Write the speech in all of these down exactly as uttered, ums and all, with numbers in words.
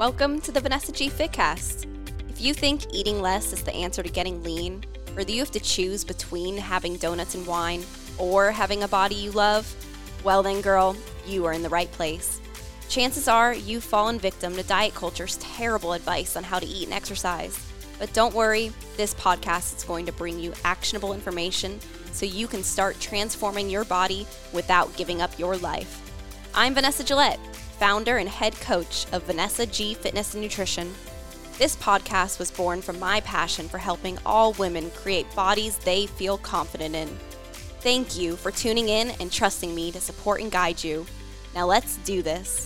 Welcome to the Vanessa G Fitcast. If you think eating less is the answer to getting lean, or that you have to choose between having donuts and wine or having a body you love, well then girl, you are in the right place. Chances are you've fallen victim to diet culture's terrible advice on how to eat and exercise. But don't worry, this podcast is going to bring you actionable information so you can start transforming your body without giving up your life. I'm Vanessa Gillette, founder and head coach of Vanessa G Fitness and Nutrition. This podcast was born from my passion for helping all women create bodies they feel confident in. Thank you for tuning in and trusting me to support and guide you. Now let's do this.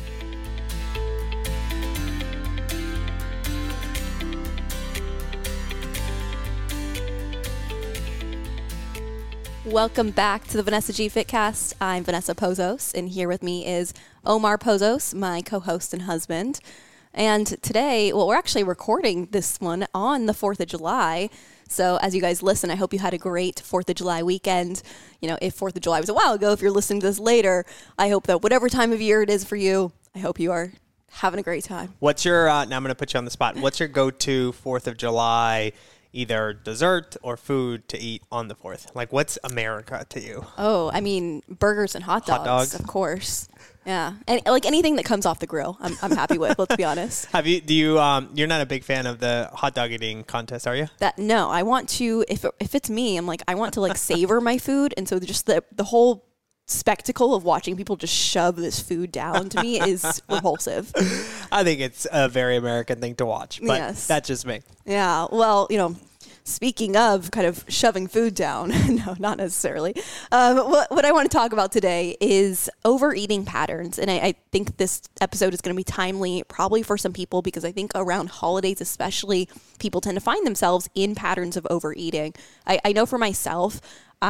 Welcome back to the Vanessa G Fitcast. I'm Vanessa Pozos, and here with me is Omar Pozos, my co-host and husband. And today, well, we're actually recording this one on the fourth of July. So as you guys listen, I hope you had a great fourth of July weekend. You know, if fourth of July was a while ago, if you're listening to this later, I hope that whatever time of year it is for you, I hope you are having a great time. What's your, uh, now I'm going to put you on the spot. What's your go-to fourth of July either dessert or food to eat on the fourth? Like, what's America to you? Oh, I mean, burgers and hot dogs, hot dogs. Of course. Yeah. And like anything that comes off the grill, I'm I'm happy with, let's be honest. Have you, do you, um, you're not a big fan of the hot dog eating contest, are you? That, no, I want to, if it, if it's me, I'm like, I want to like savor my food. And so just the, the whole spectacle of watching people just shove this food down to me is repulsive. I think it's a very American thing to watch, but yes. That's just me. Yeah. Well, you know, speaking of kind of shoving food down, no, not necessarily. Um, what, what I want to talk about today is overeating patterns. And I, I think this episode is going to be timely probably for some people because I think around holidays especially, people tend to find themselves in patterns of overeating. I, I know for myself,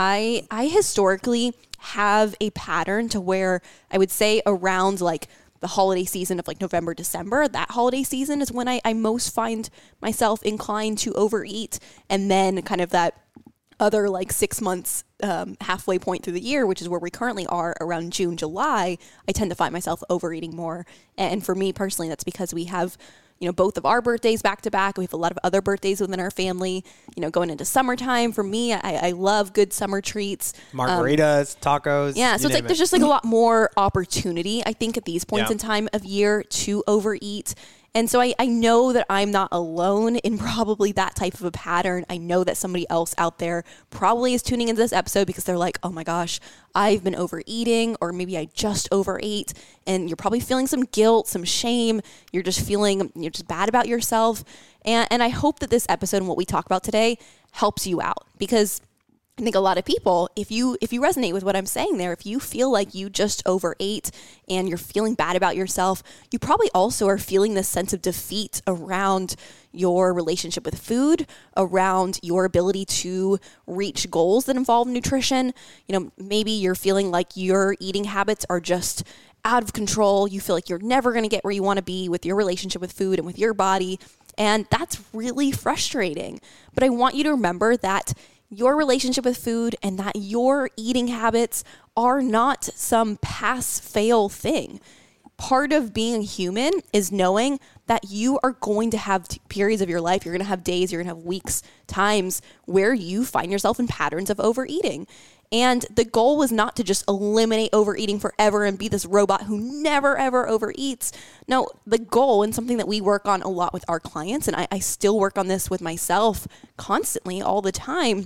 I I historically have a pattern to where I would say around like the holiday season of like November, December, that holiday season is when I, I most find myself inclined to overeat. And then kind of that other like six months um, halfway point through the year, which is where we currently are around June, July, I tend to find myself overeating more. And for me personally, that's because we have, you know, both of our birthdays back to back. We have a lot of other birthdays within our family, you know, going into summertime. For me, I, I love good summer treats. Margaritas, um, tacos. Yeah. So it's like, it. there's just like a lot more opportunity, I think, at these points yeah. in time of year to overeat. And so I, I know that I'm not alone in probably that type of a pattern. I know that somebody else out there probably is tuning into this episode because they're like, oh my gosh, I've been overeating, or maybe I just overate, and you're probably feeling some guilt, some shame. You're just feeling, you're just bad about yourself. And, and I hope that this episode and what we talk about today helps you out, because I think a lot of people, if you if you resonate with what I'm saying there, if you feel like you just overate and you're feeling bad about yourself, you probably also are feeling this sense of defeat around your relationship with food, around your ability to reach goals that involve nutrition. You know, maybe you're feeling like your eating habits are just out of control. You feel like you're never going to get where you want to be with your relationship with food and with your body. And that's really frustrating. But I want you to remember that your relationship with food and that your eating habits are not some pass-fail thing. Part of being human is knowing that you are going to have t- periods of your life, you're going to have days, you're going to have weeks, times where you find yourself in patterns of overeating. And the goal was not to just eliminate overeating forever and be this robot who never, ever overeats. No, the goal, and something that we work on a lot with our clients, and I, I still work on this with myself constantly all the time,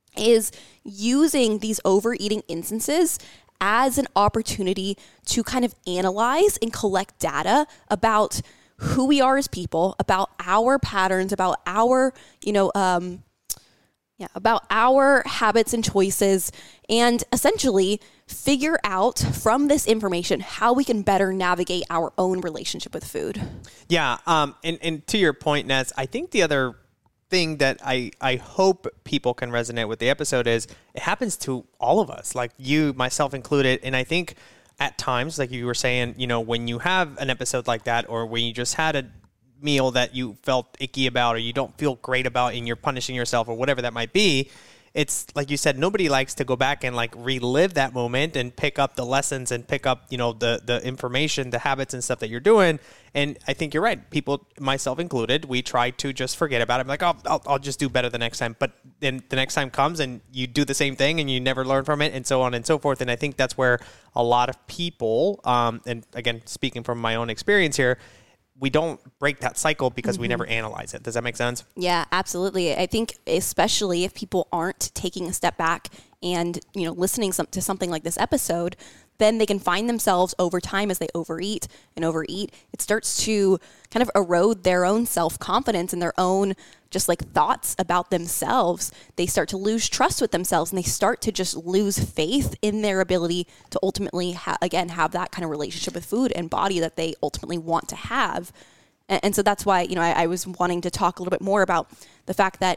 is using these overeating instances as an opportunity to kind of analyze and collect data about who we are as people, about our patterns, about our, you know, um, yeah, about our habits and choices, and essentially figure out from this information how we can better navigate our own relationship with food. Yeah. Um, and, and to your point, Ness, I think the other thing that I, I hope people can resonate with the episode is it happens to all of us, like you, myself included. And I think at times, like you were saying, you know, when you have an episode like that, or when you just had a meal that you felt icky about, or you don't feel great about and you're punishing yourself or whatever that might be, it's like you said, nobody likes to go back and like relive that moment and pick up the lessons and pick up, you know, the, the information, the habits and stuff that you're doing. And I think you're right. People, myself included, we try to just forget about it. I'm like, oh, I'll, I'll just do better the next time. But then the next time comes and you do the same thing and you never learn from it and so on and so forth. And I think that's where a lot of people, um, and again, speaking from my own experience here, we don't break that cycle because mm-hmm. we never analyze it. Does that make sense? Yeah, absolutely. I think especially if people aren't taking a step back and, you know, listening some, to something like this episode, then they can find themselves over time as they overeat and overeat. It starts to kind of erode their own self-confidence and their own just like thoughts about themselves. They start to lose trust with themselves and they start to just lose faith in their ability to ultimately, ha- again, have that kind of relationship with food and body that they ultimately want to have. And, and so that's why, you know, I, I was wanting to talk a little bit more about the fact that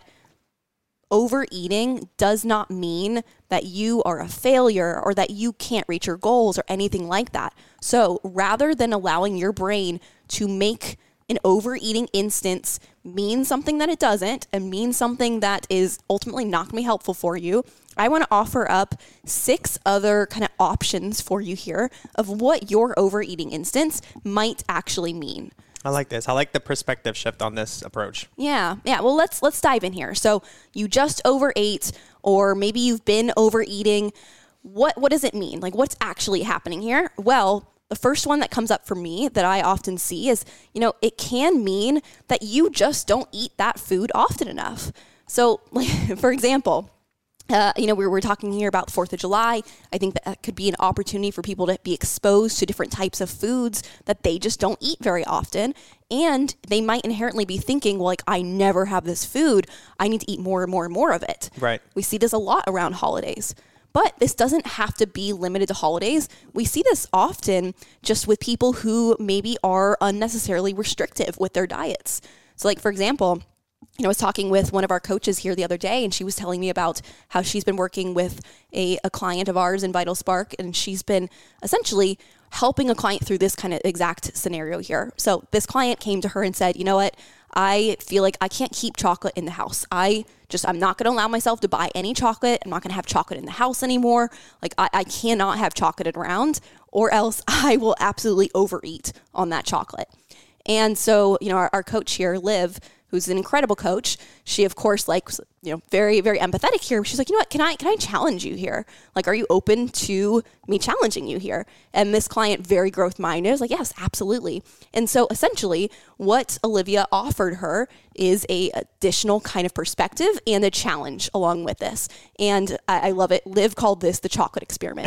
overeating does not mean that you are a failure or that you can't reach your goals or anything like that. So rather than allowing your brain to make an overeating instance mean something that it doesn't and mean something that is ultimately not going to be helpful for you, I want to offer up six other kind of options for you here of what your overeating instance might actually mean. I like this. I like the perspective shift on this approach. Yeah. Yeah. Well, let's let's dive in here. So you just overate, or maybe you've been overeating. What what does it mean? Like, what's actually happening here? Well, the first one that comes up for me that I often see is, you know, it can mean that you just don't eat that food often enough. So, like, for example, Uh, you know, we were talking here about fourth of July. I think that, that could be an opportunity for people to be exposed to different types of foods that they just don't eat very often. And they might inherently be thinking, well, like, I never have this food. I need to eat more and more and more of it. Right. We see this a lot around holidays. But this doesn't have to be limited to holidays. We see this often just with people who maybe are unnecessarily restrictive with their diets. So, like, for example, you know, I was talking with one of our coaches here the other day, and she was telling me about how she's been working with a, a client of ours in Vital Spark, and she's been essentially helping a client through this kind of exact scenario here. So this client came to her and said, you know what, I feel like I can't keep chocolate in the house. I just, I'm not going to allow myself to buy any chocolate. I'm not going to have chocolate in the house anymore. Like, I, I cannot have chocolate around, or else I will absolutely overeat on that chocolate. And so, you know, our, our coach here, Liv, who's an incredible coach, she, of course, like, you know, very, very empathetic here. She's like, you know what, can I, can I challenge you here? Like, are you open to me challenging you here? And this client, very growth minded, was like, yes, absolutely. And so essentially what Olivia offered her is a additional kind of perspective and a challenge along with this. And I, I love it. Liv called this the chocolate experiment.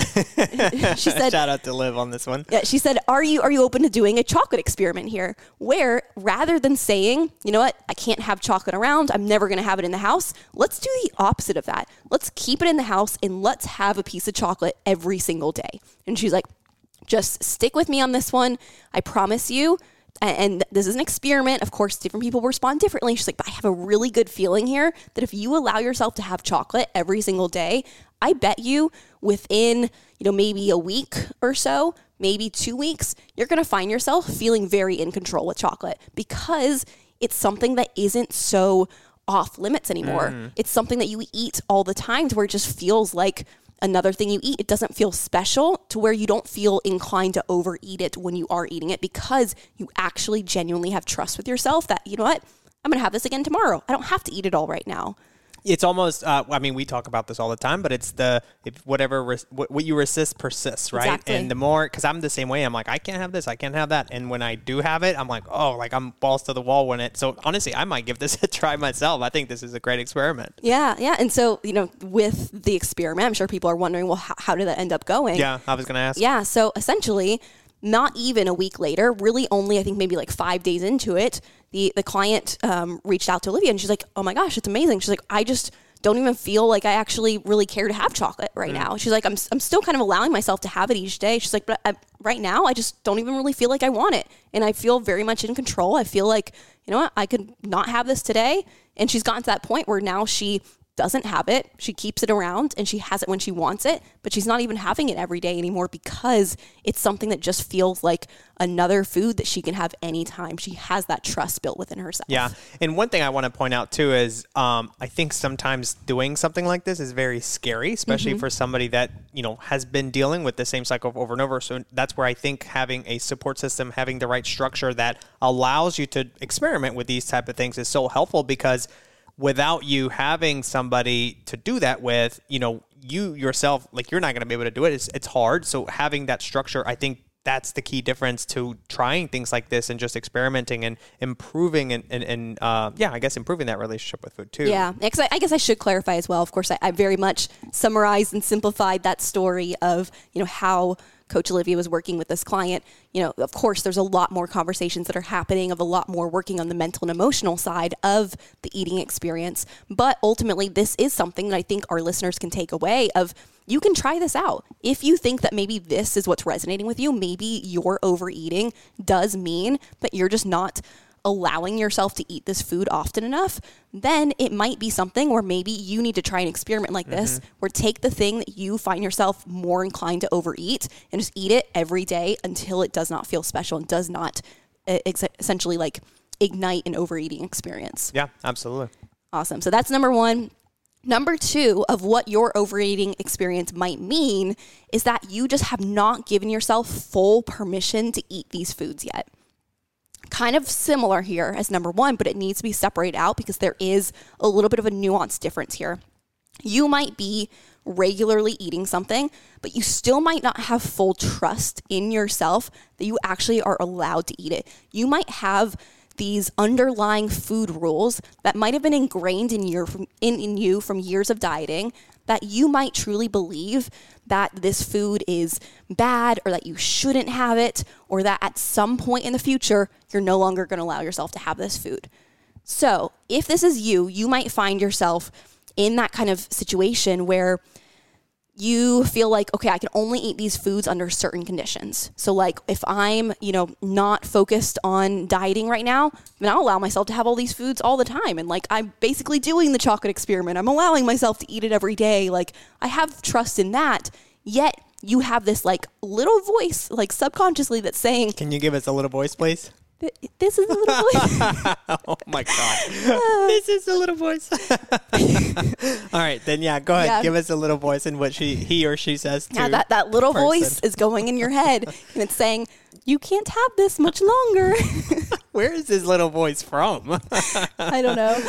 She said, shout out to Liv on this one. Yeah, she said, are you, are you open to doing a chocolate experiment here? Where rather than saying, you know what, I can't have chocolate around, I'm never going to have it in the house, let's do the opposite of that. Let's keep it in the house and let's have a piece of chocolate every single day. And she's like, just stick with me on this one. I promise you. And this is an experiment. Of course, different people respond differently. She's like, but I have a really good feeling here that if you allow yourself to have chocolate every single day, I bet you within, you know, maybe a week or so, maybe two weeks, you're going to find yourself feeling very in control with chocolate because it's something that isn't so off limits anymore. Mm. It's something that you eat all the time to where it just feels like another thing you eat. It doesn't feel special to where you don't feel inclined to overeat it when you are eating it because you actually genuinely have trust with yourself that, you know what, I'm going to have this again tomorrow. I don't have to eat it all right now. It's almost, uh, I mean, we talk about this all the time, but it's the, if whatever, res, what, what you resist persists, right? Exactly. And the more, because I'm the same way, I'm like, I can't have this, I can't have that. And when I do have it, I'm like, oh, like I'm balls to the wall when it, so honestly, I might give this a try myself. I think this is a great experiment. Yeah, yeah. And so, you know, with the experiment, I'm sure people are wondering, well, how, how did that end up going? Yeah, I was going to ask. Yeah, so essentially, not even a week later, really only, I think maybe like five days into it, the, the client um, reached out to Olivia and she's like, oh my gosh, it's amazing. She's like, I just don't even feel like I actually really care to have chocolate right mm. now. She's like, I'm I'm still kind of allowing myself to have it each day. She's like, but I, right now, I just don't even really feel like I want it. And I feel very much in control. I feel like, you know what, I could not have this today. And she's gotten to that point where now she doesn't have it. She keeps it around and she has it when she wants it, but she's not even having it every day anymore because it's something that just feels like another food that she can have anytime. She has that trust built within herself. Yeah. And one thing I want to point out too is um, I think sometimes doing something like this is very scary, especially mm-hmm. for somebody that, you know, has been dealing with the same cycle over and over. So that's where I think having a support system, having the right structure that allows you to experiment with these type of things is so helpful, because without you having somebody to do that with, you know, you yourself, like, you're not going to be able to do it. It's, it's hard. So having that structure, I think that's the key difference to trying things like this and just experimenting and improving and, and, and uh, yeah, I guess improving that relationship with food too. Yeah, because I, I guess I should clarify as well. Of course, I, I very much summarized and simplified that story of, you know, how Coach Olivia was working with this client. You know, of course, there's a lot more conversations that are happening, of a lot more working on the mental and emotional side of the eating experience. But ultimately, this is something that I think our listeners can take away of, you can try this out. If you think that maybe this is what's resonating with you, maybe your overeating does mean that you're just not allowing yourself to eat this food often enough, then it might be something where maybe you need to try an experiment like mm-hmm. this, where take the thing that you find yourself more inclined to overeat and just eat it every day until it does not feel special and does not uh, ex- essentially like ignite an overeating experience. Yeah, absolutely. Awesome. So that's number one. Number two of what your overeating experience might mean is that you just have not given yourself full permission to eat these foods yet. Kind of similar here as number one, but it needs to be separated out because there is a little bit of a nuanced difference here. You might be regularly eating something, but you still might not have full trust in yourself that you actually are allowed to eat it. You might have these underlying food rules that might have been ingrained in your in, in you from years of dieting, that you might truly believe that this food is bad, or that you shouldn't have it, or that at some point in the future, you're no longer going to allow yourself to have this food. So if this is you, you might find yourself in that kind of situation where you feel like, okay, I can only eat these foods under certain conditions. So like if I'm, you know, not focused on dieting right now, then I'll allow myself to have all these foods all the time. And like, I'm basically doing the chocolate experiment. I'm allowing myself to eat it every day. Like, I have trust in that. Yet you have this like little voice, like subconsciously, that's saying, can you give us a little voice, please? This is a little voice. Oh my God. Uh, this is a little voice. All right, then yeah, go ahead. Yeah. Give us a little voice in what she, he or she says to yeah, that, that little person. Voice is going in your head and it's saying, you can't have this much longer. Where is this little voice from? I don't know.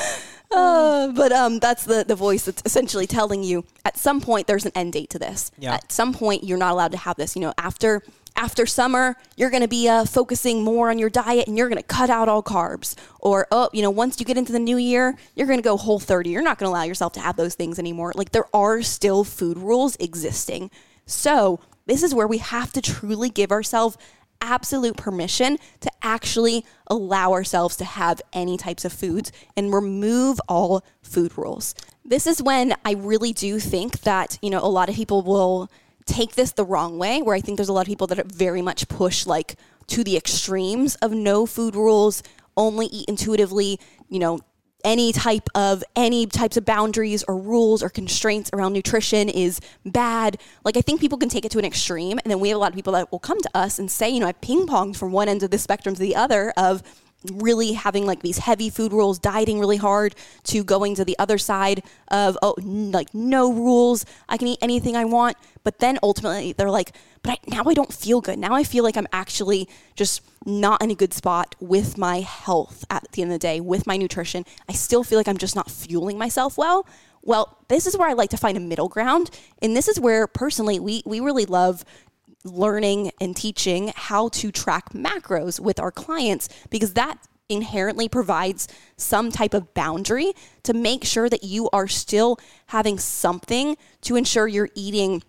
Uh, but um, that's the, the voice that's essentially telling you at some point there's an end date to this. Yeah. At some point you're not allowed to have this. You know, after after summer, you're going to be uh, focusing more on your diet and you're going to cut out all carbs. Or, oh, you know, once you get into the new year, you're going to go Whole thirty. You're not going to allow yourself to have those things anymore. Like, there are still food rules existing. So this is where we have to truly give ourselves absolute permission to actually allow ourselves to have any types of foods and remove all food rules. This is when I really do think that, you know, a lot of people will take this the wrong way, where I think there's a lot of people that very much push like to the extremes of no food rules, only eat intuitively, you know, any type of, any types of boundaries or rules or constraints around nutrition is bad. Like, I think people can take it to an extreme. And then we have a lot of people that will come to us and say, you know, I ping-ponged from one end of the spectrum to the other of really having like these heavy food rules, dieting really hard, to going to the other side of, oh, n- like no rules, I can eat anything I want. But then ultimately they're like, but I, now I don't feel good. Now I feel like I'm actually just not in a good spot with my health at the end of the day, with my nutrition. I still feel like I'm just not fueling myself well. Well, this is where I like to find a middle ground. And this is where personally we we really love learning and teaching how to track macros with our clients, because that inherently provides some type of boundary to make sure that you are still having something to ensure you're eating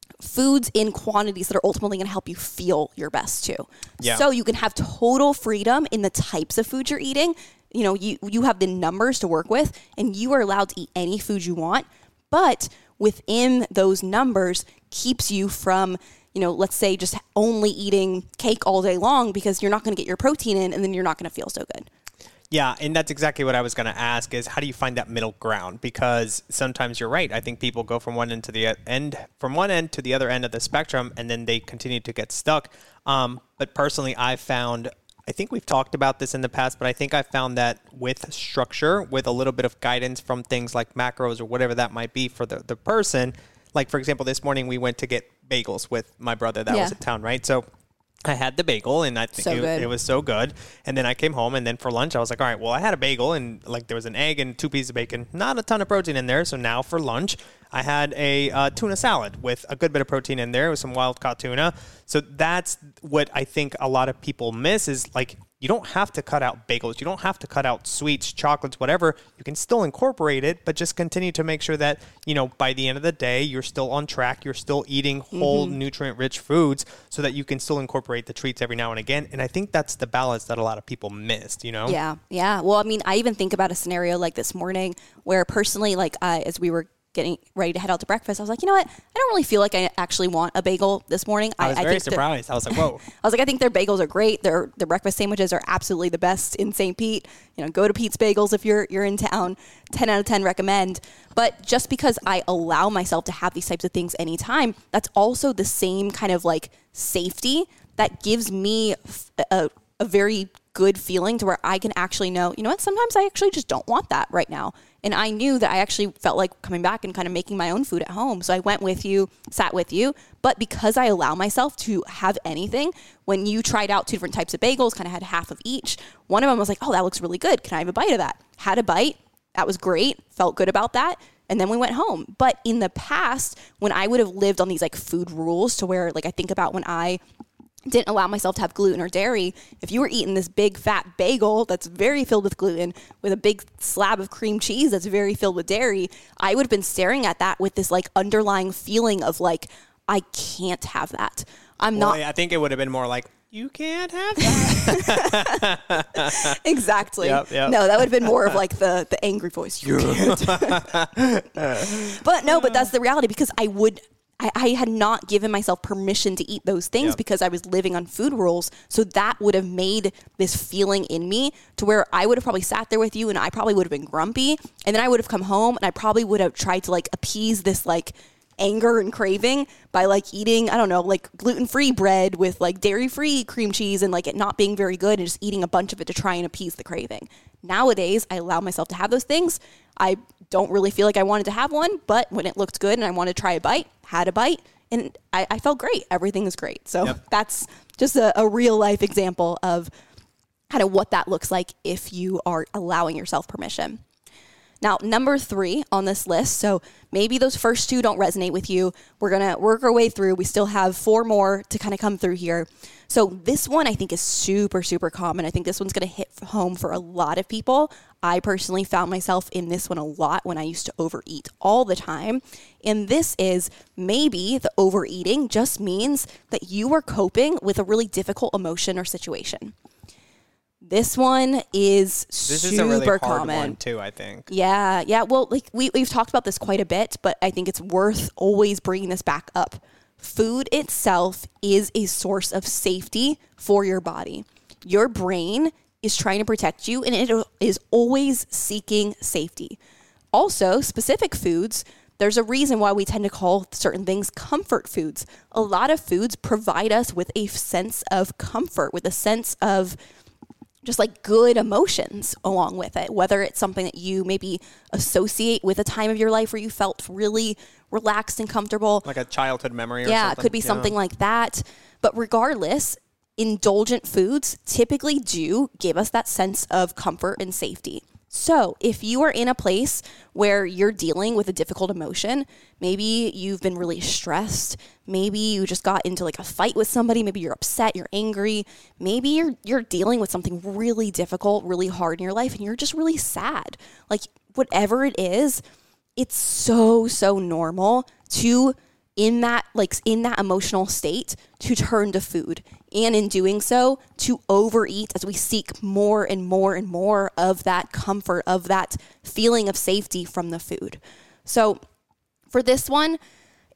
foods in quantities that are ultimately going to help you feel your best too. Yeah. So you can have total freedom in the types of food you're eating. You know, you, you have the numbers to work with, and you are allowed to eat any food you want, but within those numbers keeps you from, you know, let's say just only eating cake all day long, because you're not going to get your protein in and then you're not going to feel so good. Yeah, and that's exactly what I was going to ask is how do you find that middle ground? Because sometimes you're right. I think people go from one end to the end, from one end to the other end of the spectrum, and then they continue to get stuck. Um, but personally, I've found, I think we've talked about this in the past, but I think I found that with structure, with a little bit of guidance from things like macros or whatever that might be for the, the person, like for example, this morning we went to get bagels with my brother that Yeah. was in town, right? So I had the bagel and I think So it, good. it was so good. And then I came home and then for lunch, I was like, all right, well, I had a bagel and like there was an egg and two pieces of bacon, not a ton of protein in there. So now for lunch, I had a uh, tuna salad with a good bit of protein in there with some wild caught tuna. So that's what I think a lot of people miss is like, you don't have to cut out bagels. You don't have to cut out sweets, chocolates, whatever. You can still incorporate it, but just continue to make sure that, you know, by the end of the day, you're still on track. You're still eating whole, mm-hmm. nutrient-rich foods so that you can still incorporate the treats every now and again. And I think that's the balance that a lot of people missed, you know? Yeah, yeah. Well, I mean, I even think about a scenario like this morning where personally, like uh, as we were getting ready to head out to breakfast, I was like, you know what? I don't really feel like I actually want a bagel this morning. I was I, very I think surprised. I was like, whoa. I was like, I think their bagels are great. Their their breakfast sandwiches are absolutely the best in Saint Pete. You know, go to Pete's Bagels if you're you're in town. ten out of ten recommend. But just because I allow myself to have these types of things anytime, that's also the same kind of like safety that gives me a, a very good feeling to where I can actually know, you know what, sometimes I actually just don't want that right now. And I knew that I actually felt like coming back and kind of making my own food at home. So I went with you, sat with you. But because I allow myself to have anything, when you tried out two different types of bagels, kind of had half of each, one of them was like, oh, that looks really good. Can I have a bite of that? Had a bite. That was great. Felt good about that. And then we went home. But in the past, when I would have lived on these like food rules to where like I think about when I didn't allow myself to have gluten or dairy, if you were eating this big fat bagel that's very filled with gluten with a big slab of cream cheese that's very filled with dairy, I would have been staring at that with this like underlying feeling of like, I can't have that. I'm well, not. I think it would have been more like, you can't have that. Exactly. Yep, yep. No, that would have been more of like the, the angry voice. You can't. But no, but that's the reality because I would... I, I had not given myself permission to eat those things yep. because I was living on food rules. So that would have made this feeling in me to where I would have probably sat there with you and I probably would have been grumpy. And then I would have come home and I probably would have tried to like appease this like anger and craving by like eating, I don't know, like gluten-free bread with like dairy-free cream cheese and like it not being very good and just eating a bunch of it to try and appease the craving. Nowadays, I allow myself to have those things. I don't really feel like I wanted to have one, but when it looked good and I wanted to try a bite, had a bite, and I, I felt great. Everything is great. So yep. that's just a, a real life example of kind of what that looks like if you are allowing yourself permission. Now, number three on this list, so maybe those first two don't resonate with you. We're going to work our way through. We still have four more to kind of come through here. So this one I think is super, super common. I think this one's going to hit home for a lot of people. I personally found myself in this one a lot when I used to overeat all the time. And this is maybe the overeating just means that you are coping with a really difficult emotion or situation. This one is this super is a really hard common. one too, I think. Yeah, yeah. Well, like we, we've talked about this quite a bit, but I think it's worth always bringing this back up. Food itself is a source of safety for your body. Your brain is trying to protect you, and it is always seeking safety. Also, specific foods, there's a reason why we tend to call certain things comfort foods. A lot of foods provide us with a sense of comfort, with a sense of just like good emotions along with it, whether it's something that you maybe associate with a time of your life where you felt really relaxed and comfortable. Like a childhood memory or yeah, something. it could be yeah. something like that. But regardless, indulgent foods typically do give us that sense of comfort and safety. So if you are in a place where you're dealing with a difficult emotion, maybe you've been really stressed, maybe you just got into like a fight with somebody, maybe you're upset, you're angry, maybe you're you're dealing with something really difficult, really hard in your life, and you're just really sad. Like whatever it is, it's so, so normal to in that like in that emotional state to turn to food. And in doing so, to overeat as we seek more and more and more of that comfort, of that feeling of safety from the food. So for this one,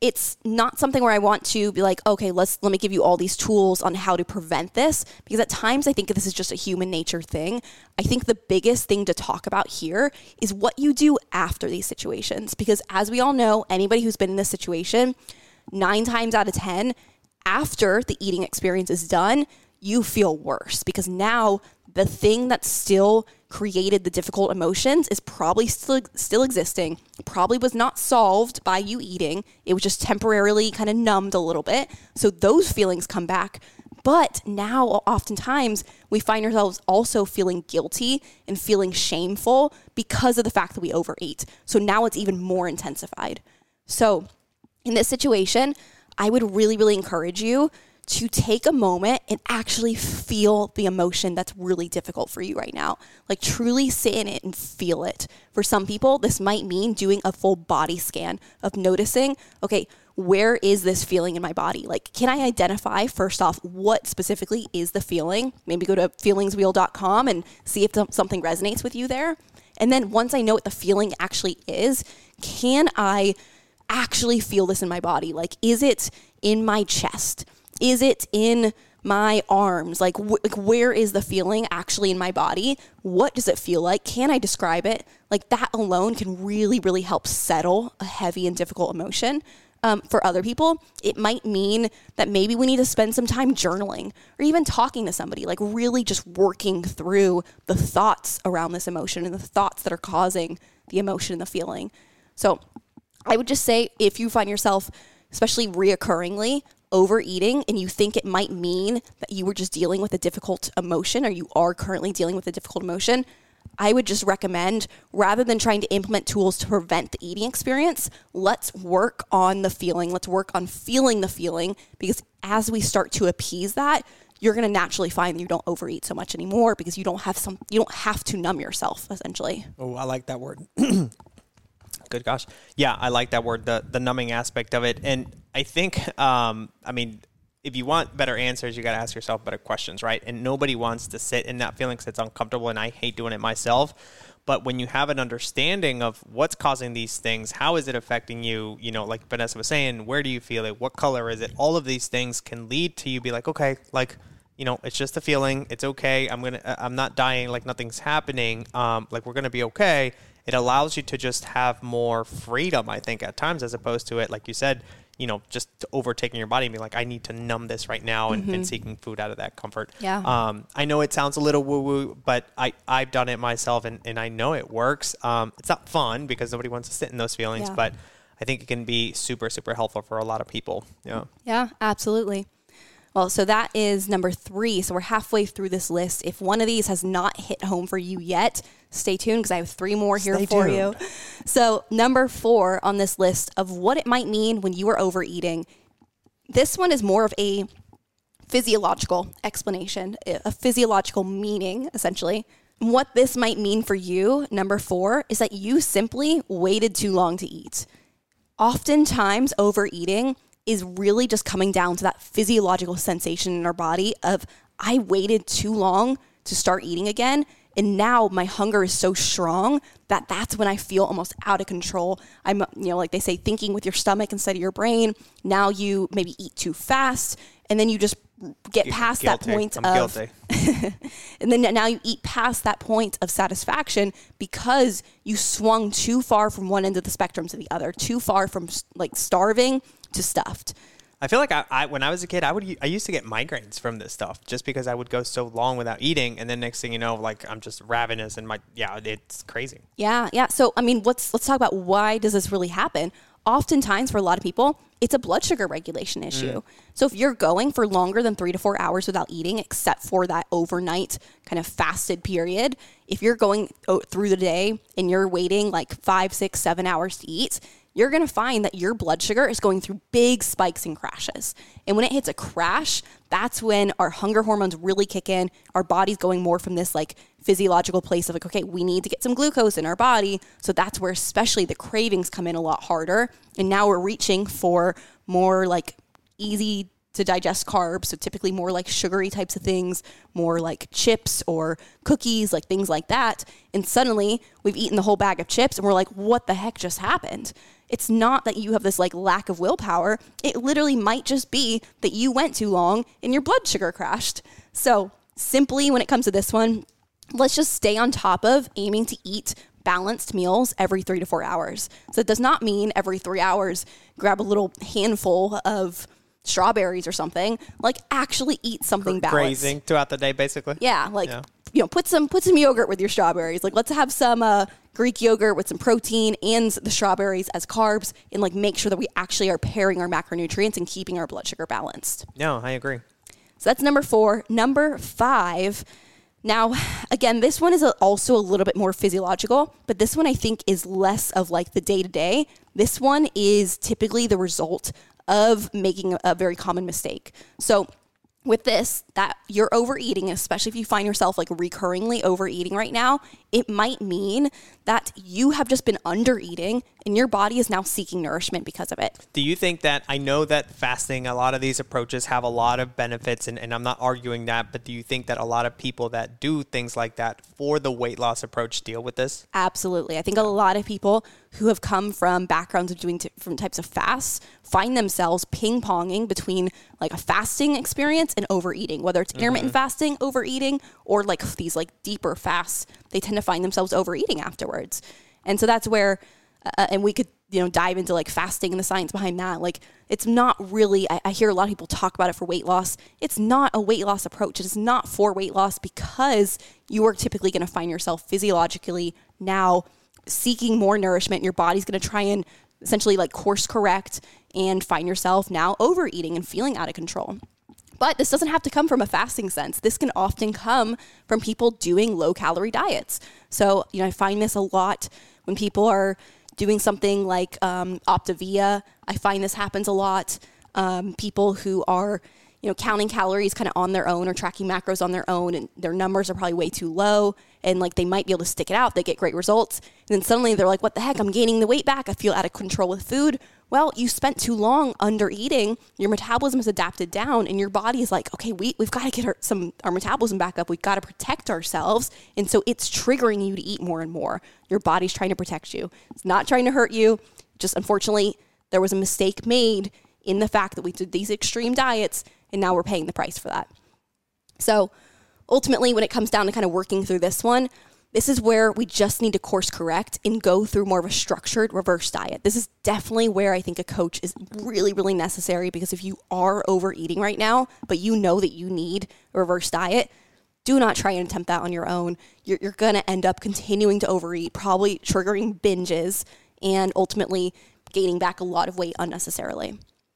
it's not something where I want to be like, okay, let's let me give you all these tools on how to prevent this, because at times I think this is just a human nature thing. I think the biggest thing to talk about here is what you do after these situations, because as we all know, anybody who's been in this situation, nine times out of ten, after the eating experience is done, you feel worse, because now the thing that still created the difficult emotions is probably still still existing, probably was not solved by you eating. It was just temporarily kind of numbed a little bit. So those feelings come back. But now oftentimes we find ourselves also feeling guilty and feeling shameful because of the fact that we overate. So now it's even more intensified. So in this situation, I would really, really encourage you to take a moment and actually feel the emotion that's really difficult for you right now. Like truly sit in it and feel it. For some people, this might mean doing a full body scan of noticing, okay, where is this feeling in my body? Like, can I identify first off what specifically is the feeling? Maybe go to feelings wheel dot com and see if something resonates with you there. And then once I know what the feeling actually is, can I actually feel this in my body? Like, is it in my chest? Is it in my arms? Like, wh- like, where is the feeling actually in my body? What does it feel like? Can I describe it? Like, that alone can really, really help settle a heavy and difficult emotion. Um, for other people, it might mean that maybe we need to spend some time journaling or even talking to somebody, like really just working through the thoughts around this emotion and the thoughts that are causing the emotion and the feeling. So I would just say, if you find yourself, especially reoccurringly, overeating, and you think it might mean that you were just dealing with a difficult emotion, or you are currently dealing with a difficult emotion, I would just recommend, rather than trying to implement tools to prevent the eating experience, let's work on the feeling. Let's work on feeling the feeling, because as we start to appease that, you're going to naturally find that you don't overeat so much anymore, because you don't have some, you don't have to numb yourself, essentially. Oh, I like that word. Good gosh. Yeah, I like that word, the the numbing aspect of it. And I think, um, I mean, if you want better answers, you got to ask yourself better questions, right? And nobody wants to sit in that feeling because it's uncomfortable, and I hate doing it myself. But when you have an understanding of what's causing these things, how is it affecting you? You know, like Vanessa was saying, where do you feel it? What color is it? All of these things can lead to you be like, okay, like, you know, it's just a feeling. It's okay. I'm going to, I'm not dying. Like nothing's happening. Um, like we're going to be okay. It allows you to just have more freedom, I think, at times, as opposed to it, like you said, you know, just overtaking your body and being like, I need to numb this right now, and, mm-hmm. and seeking food out of that comfort. Yeah. Um, I know it sounds a little woo-woo, but I, I've done it myself, and, and I know it works. Um, it's not fun because nobody wants to sit in those feelings, yeah. but I think it can be super, super helpful for a lot of people. Yeah. Yeah, absolutely. Well, so that is number three. So we're halfway through this list. If one of these has not hit home for you yet, stay tuned, because I have three more here stay for tuned. you. So number four on this list of what it might mean when you are overeating. This one is more of a physiological explanation, a physiological meaning, essentially. What this might mean for you, number four, is that you simply waited too long to eat. Oftentimes, overeating is really just coming down to that physiological sensation in our body of, I waited too long to start eating again, and now my hunger is so strong that that's when I feel almost out of control. I'm, you know, like they say, thinking with your stomach instead of your brain. Now you maybe eat too fast, and then you just get past guilty. that point I'm of, guilty. and then now you eat past that point of satisfaction because you swung too far from one end of the spectrum to the other, too far from like starving to stuffed. I feel like I, I, when I was a kid, I would I used to get migraines from this stuff just because I would go so long without eating, and then next thing you know, like I'm just ravenous, and my yeah, it's crazy. Yeah, yeah. So I mean, let's let's talk about why does this really happen? Oftentimes, for a lot of people, it's a blood sugar regulation issue. Mm. So if you're going for longer than three to four hours without eating, except for that overnight kind of fasted period, if you're going through the day and you're waiting like five, six, seven hours to eat, you're going to find that your blood sugar is going through big spikes and crashes. And when it hits a crash, that's when our hunger hormones really kick in. Our body's going more from this like physiological place of like, okay, we need to get some glucose in our body. So that's where especially the cravings come in a lot harder. And now we're reaching for more like easy to digest carbs. So typically more like sugary types of things, more like chips or cookies, like things like that. And suddenly we've eaten the whole bag of chips and we're like, what the heck just happened? It's not that you have this like lack of willpower. It literally might just be that you went too long and your blood sugar crashed. So simply when it comes to this one, let's just stay on top of aiming to eat balanced meals every three to four hours. So it does not mean every three hours, grab a little handful of strawberries or something. Like actually eat something balanced. Grazing throughout the day, basically. Yeah, like yeah. you know, put some put some yogurt with your strawberries. Like let's have some uh, Greek yogurt with some protein and the strawberries as carbs, and like make sure that we actually are pairing our macronutrients and keeping our blood sugar balanced. No, I agree. So that's number four. Number five. Now, again, this one is a, also a little bit more physiological, but this one I think is less of like the day-to-day. This one is typically the result of making a very common mistake. So with this, that you're overeating, especially if you find yourself like recurringly overeating right now, it might mean that you have just been undereating and your body is now seeking nourishment because of it. Do you think that, I know that fasting, a lot of these approaches have a lot of benefits, and, and I'm not arguing that, but do you think that a lot of people that do things like that for the weight loss approach deal with this? Absolutely. I think a lot of people who have come from backgrounds of doing different types of fasts find themselves ping-ponging between like a fasting experience and overeating, whether it's intermittent mm-hmm. fasting, overeating, or like these like deeper fasts. They tend to find themselves overeating afterwards. And so that's where, uh, and we could, you know, dive into like fasting and the science behind that. Like it's not really, I, I hear a lot of people talk about it for weight loss. It's not a weight loss approach. It is not for weight loss because you are typically going to find yourself physiologically now seeking more nourishment. Your body's going to try and essentially like course correct and find yourself now overeating and feeling out of control. But this doesn't have to come from a fasting sense. This can often come from people doing low calorie diets. So, you know, I find this a lot when people are doing something like um, Optavia. I find this happens a lot. Um, people who are, you know, counting calories kind of on their own or tracking macros on their own, and their numbers are probably way too low, and like they might be able to stick it out. They get great results. And then suddenly they're like, what the heck? I'm gaining the weight back. I feel out of control with food. Well, you spent too long under eating, your metabolism is adapted down, and your body is like, okay, we, we've got to get our, some our metabolism back up. We've got to protect ourselves. And so it's triggering you to eat more and more. Your body's trying to protect you. It's not trying to hurt you. Just unfortunately, there was a mistake made in the fact that we did these extreme diets, and now we're paying the price for that. So ultimately, when it comes down to kind of working through this one, this is where we just need to course correct and go through more of a structured reverse diet. This is definitely where I think a coach is really, really necessary, because if you are overeating right now, but you know that you need a reverse diet, do not try and attempt that on your own. You're, you're going to end up continuing to overeat, probably triggering binges, and ultimately gaining back a lot of weight unnecessarily.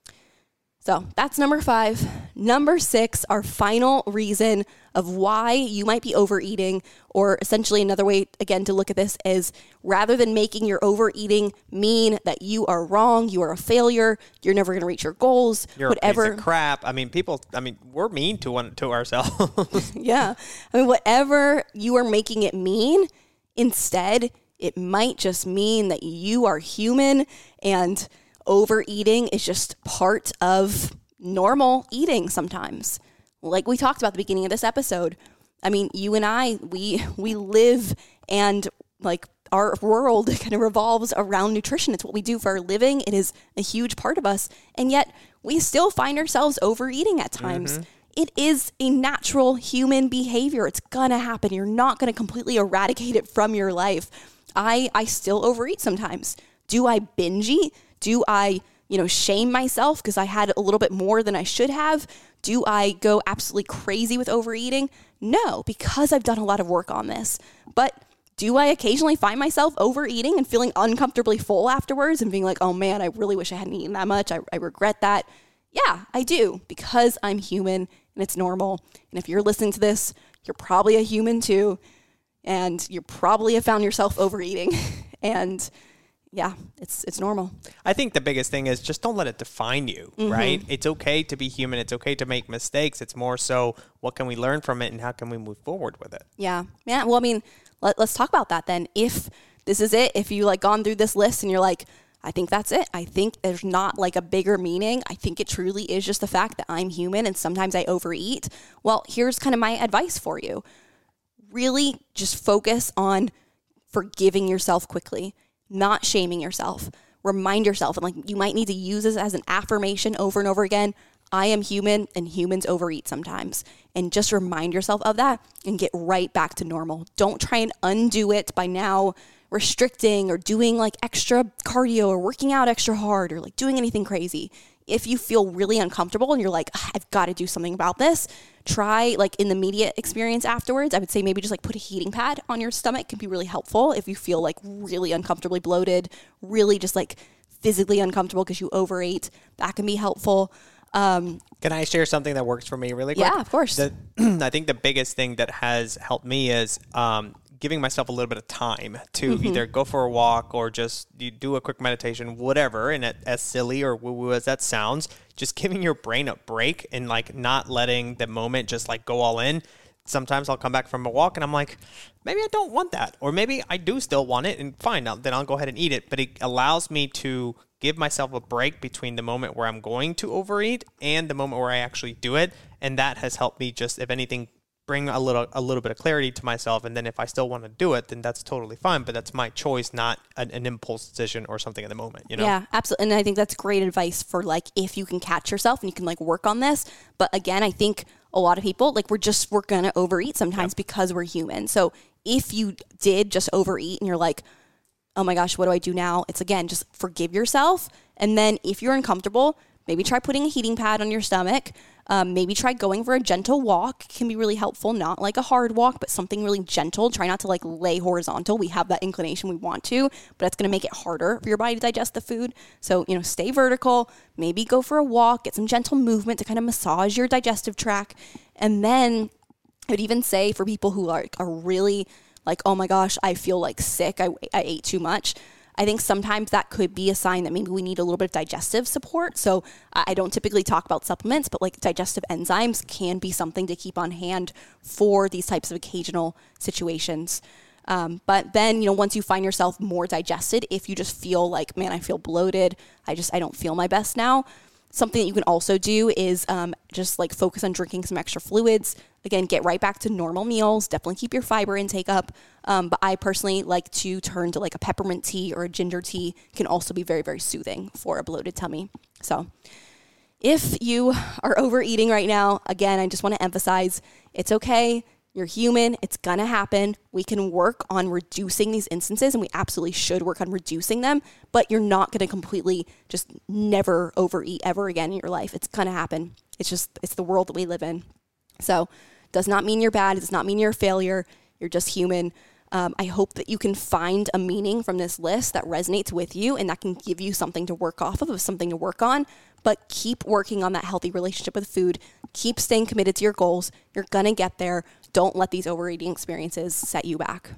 So that's number five. Number six, our final reason of why you might be overeating, or essentially another way, again, to look at this is rather than making your overeating mean that you are wrong, you are a failure, you're never going to reach your goals, you're whatever. a piece of crap. I mean, people, I mean, we're mean to one, to ourselves. Yeah. I mean, whatever you are making it mean, instead, it might just mean that you are human, and overeating is just part of normal eating sometimes. Like we talked about at the beginning of this episode. I mean, you and I, we we live, and like our world kind of revolves around nutrition. It's what we do for a living. It is a huge part of us. And yet we still find ourselves overeating at times. Mm-hmm. It is a natural human behavior. It's going to happen. You're not going to completely eradicate it from your life. I, I still overeat sometimes. Do I binge eat? Do I, you know, shame myself because I had a little bit more than I should have? Do I go absolutely crazy with overeating? No, because I've done a lot of work on this. But do I occasionally find myself overeating and feeling uncomfortably full afterwards and being like, oh man, I really wish I hadn't eaten that much. I, I regret that. Yeah, I do, because I'm human and it's normal. And if you're listening to this, you're probably a human too. And you probably have found yourself overeating. And yeah, it's it's normal. I think the biggest thing is just don't let it define you, mm-hmm. right? It's okay to be human. It's okay to make mistakes. It's more so what can we learn from it and how can we move forward with it? Yeah. Yeah. Well, I mean, let, let's talk about that then. If this is it, if you like gone through this list and you're like, I think that's it. I think there's not like a bigger meaning. I think it truly is just the fact that I'm human and sometimes I overeat. Well, here's kind of my advice for you. Really just focus on forgiving yourself quickly, not shaming yourself. Remind yourself, and like you might need to use this as an affirmation over and over again. I am human and humans overeat sometimes. And just remind yourself of that and get right back to normal. Don't try and undo it by now restricting or doing like extra cardio or working out extra hard or like doing anything crazy. If you feel really uncomfortable and you're like, I've got to do something about this, try like in the immediate experience afterwards, I would say maybe just like put a heating pad on your stomach can be really helpful if you feel like really uncomfortably bloated, really just like physically uncomfortable because you overate. That can be helpful. Um, Can I share something that works for me really quick? Yeah, of course. The, I think the biggest thing that has helped me is um, giving myself a little bit of time to mm-hmm. either go for a walk or just you do a quick meditation, whatever. And it, as silly or woo-woo as that sounds, just giving your brain a break and like not letting the moment just like go all in. Sometimes I'll come back from a walk and I'm like, maybe I don't want that. Or maybe I do still want it and fine, I'll, then I'll go ahead and eat it. But it allows me to give myself a break between the moment where I'm going to overeat and the moment where I actually do it. And that has helped me just, if anything, bring a little a little bit of clarity to myself. And then if I still want to do it, then that's totally fine. But that's my choice, not an, an impulse decision or something in the moment, you know? Yeah, absolutely. And I think that's great advice for like, if you can catch yourself and you can like work on this. But again, I think a lot of people, like we're just, we're going to overeat sometimes yep. because we're human. So if you did just overeat and you're like, oh my gosh, what do I do now? It's again, just forgive yourself. And then if you're uncomfortable, maybe try putting a heating pad on your stomach. Um, maybe try going for a gentle walk. It can be really helpful, not like a hard walk, but something really gentle. Try not to like lay horizontal. We have that inclination we want to, but that's going to make it harder for your body to digest the food. So, you know, stay vertical, maybe go for a walk, get some gentle movement to kind of massage your digestive tract. And then I would even say for people who are, are really like, oh my gosh, I feel like sick, I, I ate too much. I think sometimes that could be a sign that maybe we need a little bit of digestive support. So I don't typically talk about supplements, but like digestive enzymes can be something to keep on hand for these types of occasional situations. Um, but then, you know, once you find yourself more digested, if you just feel like, man, I feel bloated, I just, I don't feel my best now. Something that you can also do is um, just like focus on drinking some extra fluids. Again, get right back to normal meals. Definitely keep your fiber intake up. Um, but I personally like to turn to like a peppermint tea or a ginger tea. Can also be very, very soothing for a bloated tummy. So if you are overeating right now, again, I just want to emphasize it's okay. You're human. It's going to happen. We can work on reducing these instances, and we absolutely should work on reducing them, but you're not going to completely just never overeat ever again in your life. It's going to happen. It's just, it's the world that we live in. So does not mean you're bad. It does not mean you're a failure. You're just human. Um, I hope that you can find a meaning from this list that resonates with you and that can give you something to work off of, of something to work on. But keep working on that healthy relationship with food. Keep staying committed to your goals. You're going to get there. Don't let these overeating experiences set you back.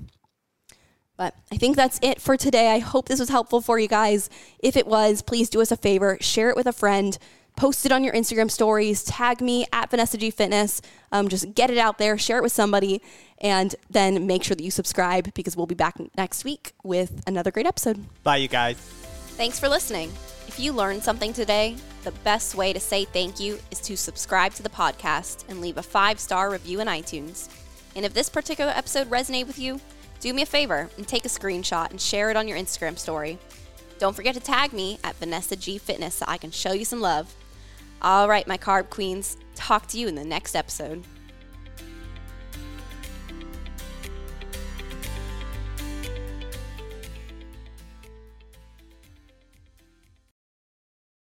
But I think that's it for today. I hope this was helpful for you guys. If it was, please do us a favor. Share it with a friend. Post it on your Instagram stories. Tag me at Vanessa G Fitness. Um, just get it out there. Share it with somebody. And then make sure that you subscribe because we'll be back next week with another great episode. Bye, you guys. Thanks for listening. If you learned something today, the best way to say thank you is to subscribe to the podcast and leave a five-star review in iTunes. And if this particular episode resonated with you, do me a favor and take a screenshot and share it on your Instagram story. Don't forget to tag me at Vanessa G Fitness so I can show you some love. All right, my carb queens, talk to you in the next episode.